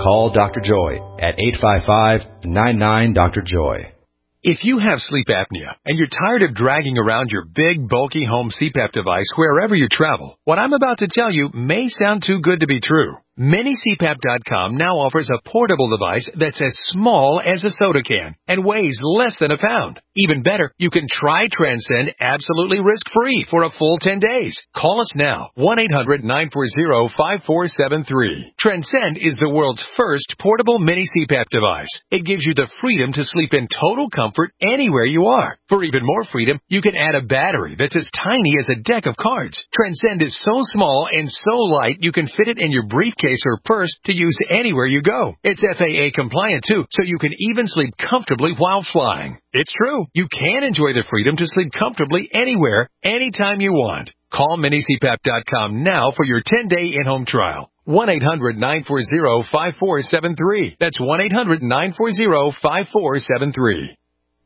Call Doctor Joy at eight five five, nine nine, Doctor Joy.
If you have sleep apnea and you're tired of dragging around your big, bulky home C PAP device wherever you travel, what I'm about to tell you may sound too good to be true. Mini C PAP dot com now offers a portable device that's as small as a soda can and weighs less than a pound. Even better, you can try Transcend absolutely risk-free for a full ten days. Call us now, one eight hundred, nine four zero, five four seven three. Transcend is the world's first portable mini C PAP device. It gives you the freedom to sleep in total comfort anywhere you are. For even more freedom, you can add a battery that's as tiny as a deck of cards. Transcend is so small and so light you can fit it in your briefcase or purse to use anywhere you go. It's F A A compliant too, so you can even sleep comfortably while flying. It's true. You can enjoy the freedom to sleep comfortably anywhere, anytime you want. Call Mini C PAP dot com now for your ten-day in-home trial. one eight hundred, nine four zero, five four seven three. That's one eight hundred, nine four zero, five four seven three.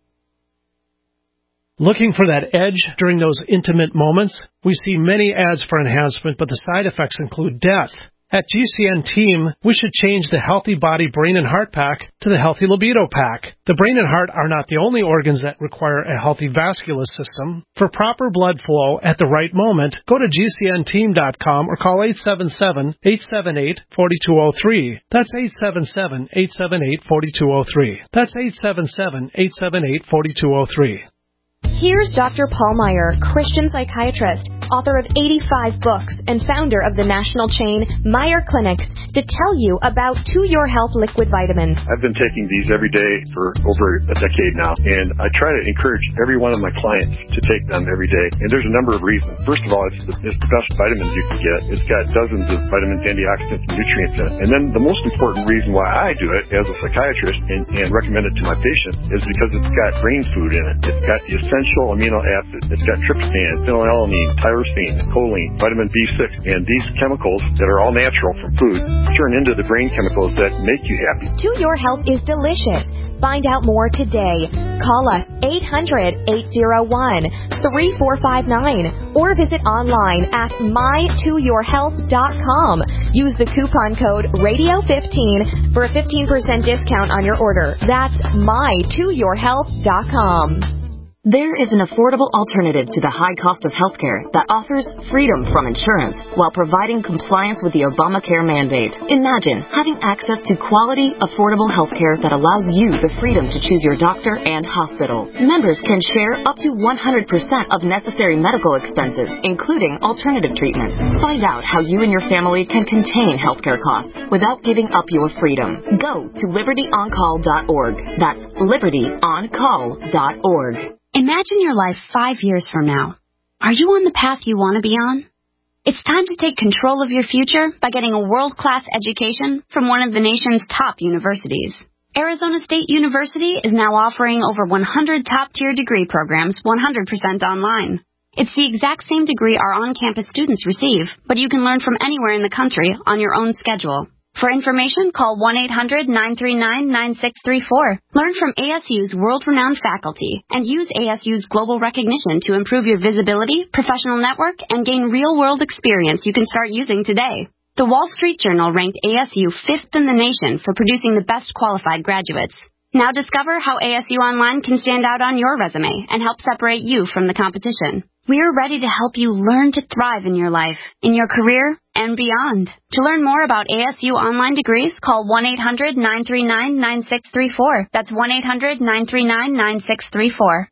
Looking for that edge during those intimate moments? We see many ads for enhancement, but the side effects include death. At G C N Team, we should change the Healthy Body, Brain, and Heart Pack to the Healthy Libido Pack. The brain and heart are not the only organs that require a healthy vascular system. For proper blood flow at the right moment, go to G C N team dot com or call eight seven seven, eight seven eight, four two zero three. That's eight seven seven, eight seven eight, four two zero three. That's eight seven seven, eight seven eight, four two zero three.
Here's Doctor Paul Meyer, Christian psychiatrist, author of eighty-five books, and founder of the national chain Meyer Clinics, to tell you about To Your Health liquid vitamins.
I've been taking these every day for over a decade now, and I try to encourage every one of my clients to take them every day. And there's a number of reasons. First of all, it's the, it's the best vitamins you can get. It's got dozens of vitamins, antioxidants, and nutrients in it. And then the most important reason why I do it as a psychiatrist and, and recommend it to my patients is because it's got brain food in it. It's got the essential amino acids. It's got tryptophan, phenylalanine, tyrosine, choline, vitamin B six, and these chemicals that are all natural from food turn into the brain chemicals that make you happy.
To Your Health is delicious. Find out more today. Call us eight hundred, eight oh one, three four five nine or visit online at my to your health dot com. Use the coupon code radio fifteen for a fifteen percent discount on your order. That's my to your health dot com.
There is an affordable alternative to the high cost of healthcare that offers freedom from insurance while providing compliance with the Obamacare mandate. Imagine having access to quality, affordable healthcare that allows you the freedom to choose your doctor and hospital. Members can share up to one hundred percent of necessary medical expenses, including alternative treatments. Find out how you and your family can contain healthcare costs without giving up your freedom. Go to liberty on call dot org. That's liberty on call dot org.
Imagine your life five years from now. Are you on the path you want to be on? It's time to take control of your future by getting a world-class education from one of the nation's top universities. Arizona State University is now offering over one hundred top-tier degree programs one hundred percent online. It's the exact same degree our on-campus students receive, but you can learn from anywhere in the country on your own schedule. For information, call one eight hundred, nine three nine, nine six three four. Learn from A S U's world-renowned faculty and use A S U's global recognition to improve your visibility, professional network, and gain real-world experience you can start using today. The Wall Street Journal ranked A S U fifth in the nation for producing the best qualified graduates. Now discover how A S U Online can stand out on your resume and help separate you from the competition. We're ready to help you learn to thrive in your life, in your career, and beyond. To learn more about A S U online degrees, call one eight hundred, nine three nine, nine six three four. That's one eight hundred, nine three nine, nine six three four.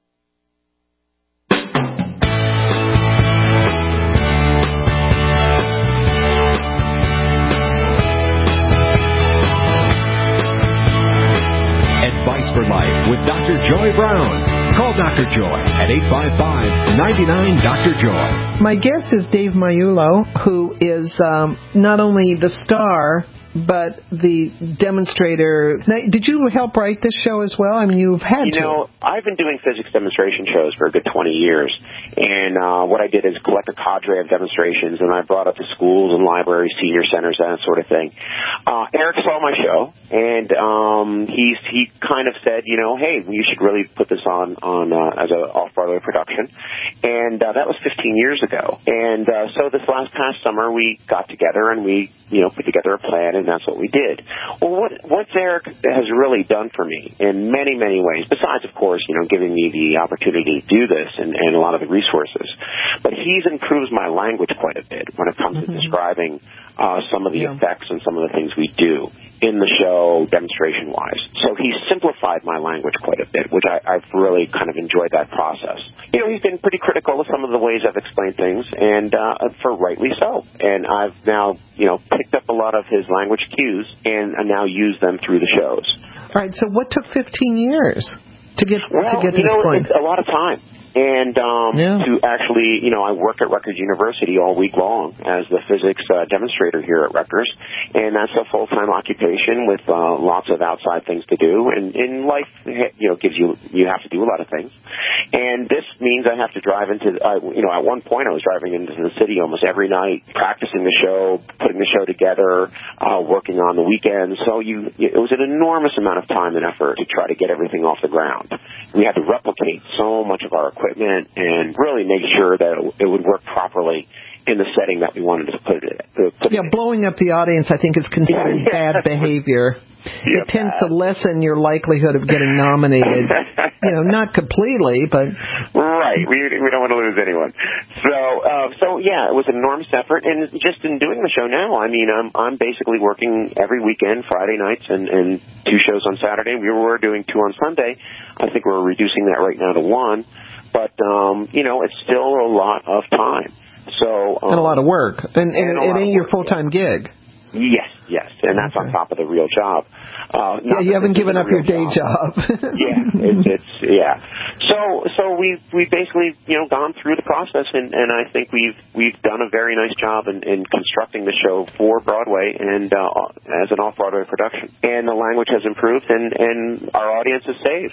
Advice for Life with Doctor Joy Brown. Call Doctor Joy at eight five five, nine nine, Doctor Joy.
My guest is Dave Maiulo, who is um, not only the star, but the demonstrator. Now, did you help write this show as well? I mean, you've had
you
to.
You know, I've been doing physics demonstration shows for a good twenty years. And uh, what I did is collect a cadre of demonstrations, and I brought up to schools and libraries, senior centers, that sort of thing. Uh, Eric saw my show, and um, he he kind of said, you know, hey, you should really put this on on uh, as a off-Broadway production. And uh, that was fifteen years ago. And uh, so this last past summer, we got together and we, you know, put together a plan and and that's what we did. Well, what what Eric has really done for me in many, many ways, besides, of course, you know, giving me the opportunity to do this and, and a lot of the resources, but he's improved my language quite a bit when it comes mm-hmm. to describing uh, some of the yeah. effects and some of the things we do in the show, demonstration-wise. So he's simplified my language quite a bit, which I, I've really kind of enjoyed that process. You know, he's been pretty critical of some of the ways I've explained things, and uh, for rightly so. And I've now, you know, picked up a lot of his language cues and I now use them through the shows.
All right, so what took fifteen years to get
well,
to get to
you
this
know,
point?
It's a lot of time. And um,
yeah.
to actually, you know, I work at Rutgers University all week long as the physics uh, demonstrator here at Rutgers, and that's a full-time occupation with uh, lots of outside things to do. And in life, you know, gives you you have to do a lot of things. And this means I have to drive into, uh, you know, at one point I was driving into the city almost every night, practicing the show, putting the show together, uh, working on the weekends. So you, it was an enormous amount of time and effort to try to get everything off the ground. We had to replicate so much of our equipment and really make sure that it would work properly in the setting that we wanted to put it. To put
yeah,
it
blowing up the audience, I think, is considered
yeah.
bad behavior.
Yeah,
it tends
bad.
to lessen your likelihood of getting nominated. You know, not completely, but
right. We we don't want to lose anyone. So uh, so yeah, it was an enormous effort, and just in doing the show now, I mean, I'm I'm basically working every weekend, Friday nights, and and two shows on Saturday. We were doing two on Sunday. I think we're reducing that right now to one. But, um, you know, it's still a lot of time. So um,
and a lot of work. And, and, and it ain't your full-time
yeah.
gig.
Yes, yes. And that's
okay.
on top of the real job. Uh,
yeah, you haven't given up your day job.
job. yeah, it's, it's yeah. So so we've we've basically you know gone through the process, and, and I think we've we've done a very nice job in, in constructing the show for Broadway and uh, as an off-Broadway production. And the language has improved, and, and our audience is saved.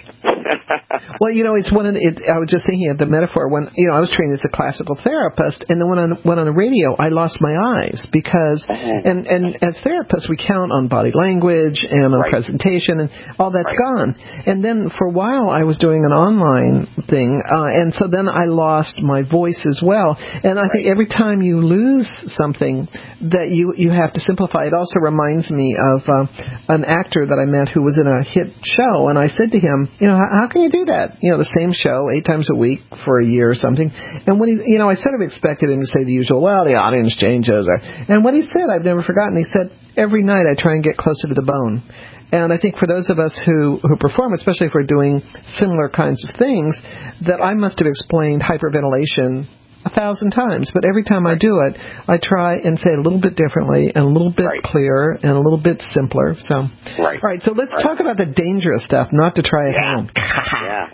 Well, you know, it's one of the, it, I was just thinking of the metaphor when you know I was trained as a classical therapist, and then when I went on the radio, I lost my eyes because uh-huh. and and as therapists we count on body language and on right. presentation and all that's
right.
gone. And then for a while I was doing an online thing, uh, and so then I lost my voice as well. And I right. think every time you lose something that you you have to simplify. It also reminds me of uh, an actor that I met who was in a hit show, and I said to him, you know, how, how can you do that? You know, the same show eight times a week for a year or something. And when he, you know, I sort of expected him to say the usual, well, the audience changes. Or, and what he said, I've never forgotten. He said, every night I try and get closer to the bone. And I think for those of us who, who perform, especially if we're doing similar kinds of things, that I must have explained hyperventilation a thousand times. But every time I do it, I try and say it a little bit differently and a little bit right. clearer and a little bit simpler. So,
right.
all right, so let's
right.
talk about the dangerous stuff, not to try at
yeah.
home.
yeah.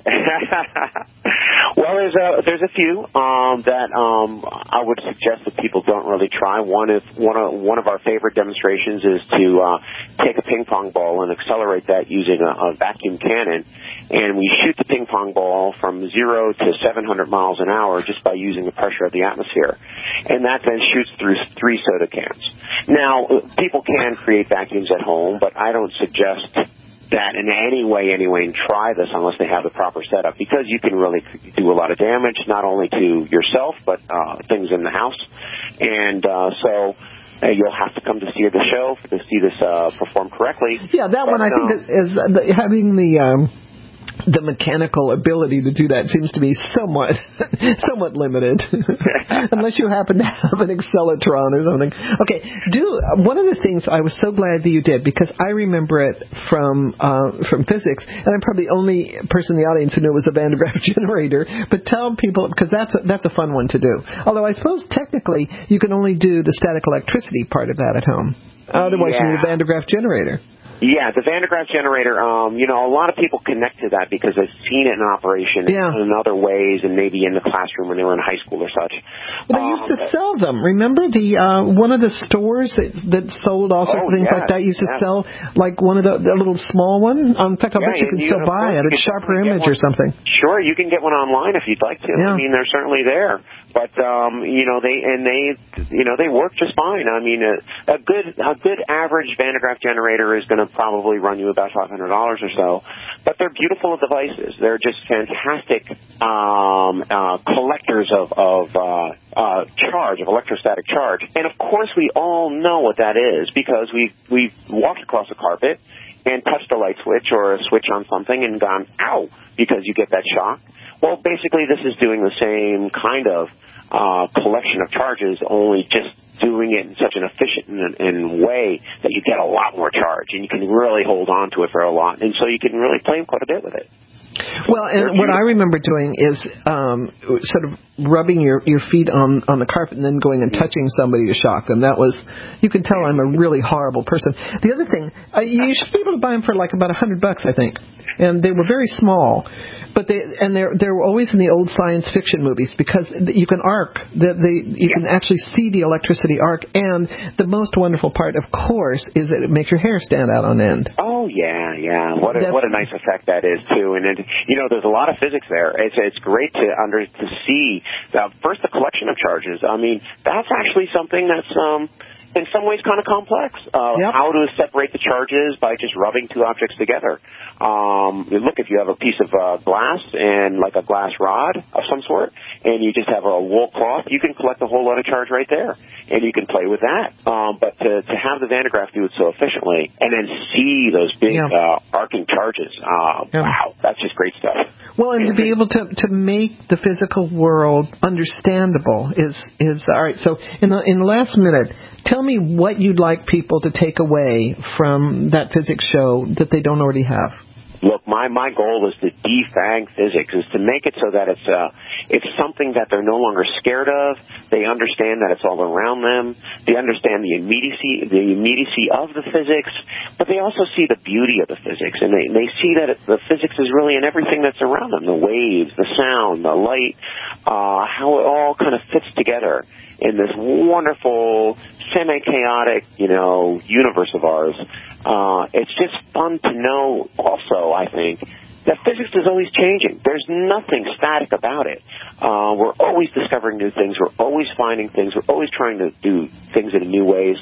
Well, there's a there's a few um, that um, I would suggest that people don't really try. One is one of one of our favorite demonstrations is to uh, take a ping pong ball and accelerate that using a, a vacuum cannon, and we shoot the ping pong ball from zero to seven hundred miles an hour just by using the pressure of the atmosphere, and that then shoots through three soda cans. Now, people can create vacuums at home, but I don't suggest that in any way, anyway, and try this unless they have the proper setup, because you can really do a lot of damage, not only to yourself, but uh, things in the house. And uh, so uh, you'll have to come to see the show to see this uh, performed correctly.
Yeah, that
but,
one I
um,
think is the, having the... Um the mechanical ability to do that seems to be somewhat somewhat limited, unless you happen to have an Acceleron or something. Okay, do one of the things I was so glad that you did, because I remember it from uh, from physics, and I'm probably the only person in the audience who knew it was a Van de Graaff generator. But tell people, because that's a, that's a fun one to do. Although I suppose technically you can only do the static electricity part of that at home. Otherwise,
yeah.
you need a Van de Graaff generator.
Yeah, the Van de Graaff generator, um, you know, a lot of people connect to that because they've seen it in operation
yeah.
in other ways, and maybe in the classroom when they were in high school or such.
Well, they
um,
used to sell them. Remember the uh, one of the stores that, that sold all sorts
oh,
of things
yeah,
like that used to
yeah.
sell like one of the, the little small one? Um, in fact, I
yeah,
bet you can
you,
still buy it. It's Sharper Image or something.
Sure, you can get one online if you'd like to.
Yeah.
I mean, they're certainly there. But um, you know, they and they, you know, they work just fine. I mean, a, a good a good average Van de Graaff generator is going to would probably run you about five hundred dollars or so. But they're beautiful devices. They're just fantastic um, uh, collectors of, of uh, uh, charge, of electrostatic charge. And, of course, we all know what that is because we we've walked across a carpet and touched a light switch or a switch on something and gone, ow, because you get that shock. Well, basically, this is doing the same kind of uh, collection of charges, only just doing it in such an efficient and, and way that you get a lot more charge, and you can really hold on to it for a lot. And so you can really play quite a bit with it.
Well, and what I remember doing is um, sort of rubbing your, your feet on, on the carpet and then going and touching somebody to shock them. That was, you can tell I'm a really horrible person. The other thing, uh, you should be able to buy them for like about a hundred bucks, I think. And they were very small, but they and they they were always in the old science fiction movies because you can arc, the, the you yeah. can actually see the electricity arc. And the most wonderful part, of course, is that it makes your hair stand out on end.
Oh yeah, yeah. What a, what a nice effect that is too. And it, you know, there's a lot of physics there. It's it's great to under to see uh, first the collection of charges. I mean, that's actually something that's um. in some ways kind of complex. Uh, yep. How to separate the charges by just rubbing two objects together. Um, look, if you have a piece of uh, glass and like a glass rod of some sort, and you just have a wool cloth, you can collect a whole lot of charge right there, and you can play with that. Um, but to, to have the Van de Graaff do it so efficiently, and then see those big yeah. uh, arcing charges, uh, yeah. wow, that's just great stuff.
Well, and to be able to, to make the physical world understandable is is all right. So in the in the last minute, tell me what you'd like people to take away from that physics show that they don't already have.
Look, my, my goal is to defang physics, is to make it so that it's uh, it's something that they're no longer scared of. They understand that it's all around them. They understand the immediacy the immediacy of the physics, but they also see the beauty of the physics, and they, they see that it, the physics is really in everything that's around them, the waves, the sound, the light, uh, how it all kind of fits together in this wonderful, semi-chaotic, you know, universe of ours. Uh, it's just fun to know also, I think, that physics is always changing. There's nothing static about it. Uh, we're always discovering new things. We're always finding things. We're always trying to do things in new ways.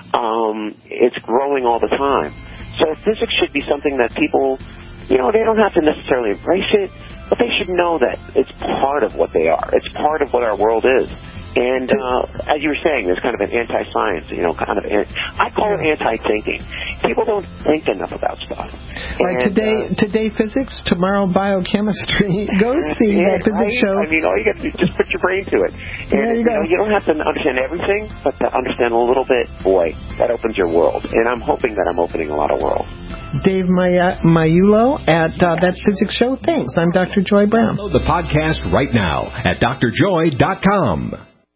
Um, it's growing all the time. So physics should be something that people, you know, they don't have to necessarily embrace it, but they should know that it's part of what they are. It's part of what our world is. And uh, as you were saying, there's kind of an anti-science, you know, kind of, an, I call it anti-thinking. People don't think enough about stuff.
Right,
and,
today
uh,
today physics, tomorrow biochemistry. Go see
yeah,
that physics
right?
show.
I mean, all you got to do is just put your brain to it. And,
yeah, you,
you know, you don't have to understand everything, but to understand a little bit, boy, that opens your world. And I'm hoping that I'm opening a lot of worlds.
Dave Maya- Mayulo at uh, That Physics Show. Thanks. I'm Doctor Joy Brown.
Download the podcast right now at d r joy dot com.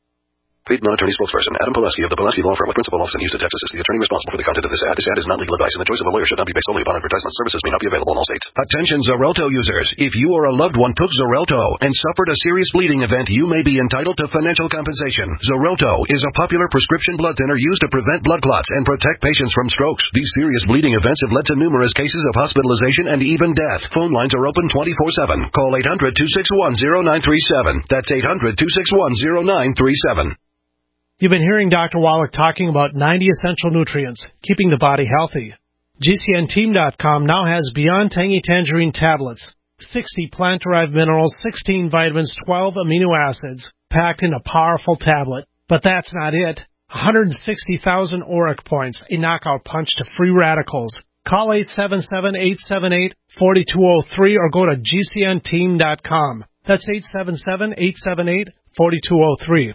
Paid non-attorney spokesperson Adam Pulaski of the Pulaski Law Firm with principal office in Houston, Texas is the attorney responsible for the content of this ad. This ad is not legal advice, and the choice of a lawyer should not be based solely upon advertisement. Services may not be available in all states.
Attention Xarelto users. If you or a loved one took Xarelto and suffered a serious bleeding event, you may be entitled to financial compensation. Xarelto is a popular prescription blood thinner used to prevent blood clots and protect patients from strokes. These serious bleeding events have led to numerous cases of hospitalization and even death. Phone lines are open twenty-four seven. Call eight hundred, two six one, zero nine three seven. That's eight hundred, two six one, zero nine three seven.
You've been hearing Doctor Wallach talking about ninety essential nutrients, keeping the body healthy. G C N team dot com now has Beyond Tangy Tangerine tablets, sixty plant-derived minerals, sixteen vitamins, twelve amino acids, packed in a powerful tablet. But that's not it. one hundred sixty thousand auric points, a knockout punch to free radicals. Call eight seven seven, eight seven eight, four two zero three or go to G C N team dot com. That's eight seven seven, eight seven eight, four two zero three.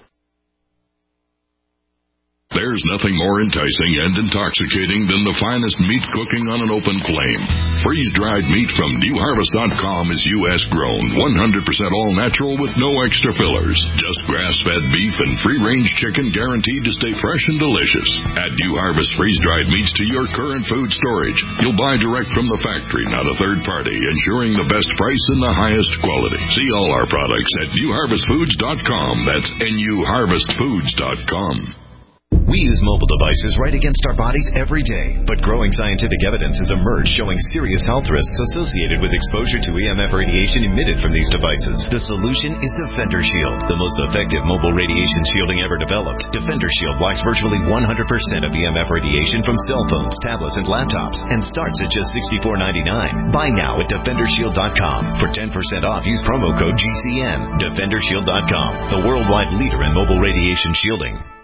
There's nothing more enticing and intoxicating than the finest meat cooking on an open flame. Freeze-dried meat from New Harvest dot com is U S grown, one hundred percent all natural with no extra fillers. Just grass-fed beef and free-range chicken guaranteed to stay fresh and delicious. Add New Harvest freeze-dried meats to your current food storage. You'll buy direct from the factory, not a third party, ensuring the best price and the highest quality. See all our products at New Harvest Foods dot com. That's N U Harvest Foods dot com.
We use mobile devices right against our bodies every day, but growing scientific evidence has emerged showing serious health risks associated with exposure to E M F radiation emitted from these devices. The solution is Defender Shield, the most effective mobile radiation shielding ever developed. Defender Shield blocks virtually one hundred percent of E M F radiation from cell phones, tablets, and laptops, and starts at just sixty-four ninety-nine. Buy now at defender shield dot com. For ten percent off, use promo code G C N. defender shield dot com, the worldwide leader in mobile radiation shielding.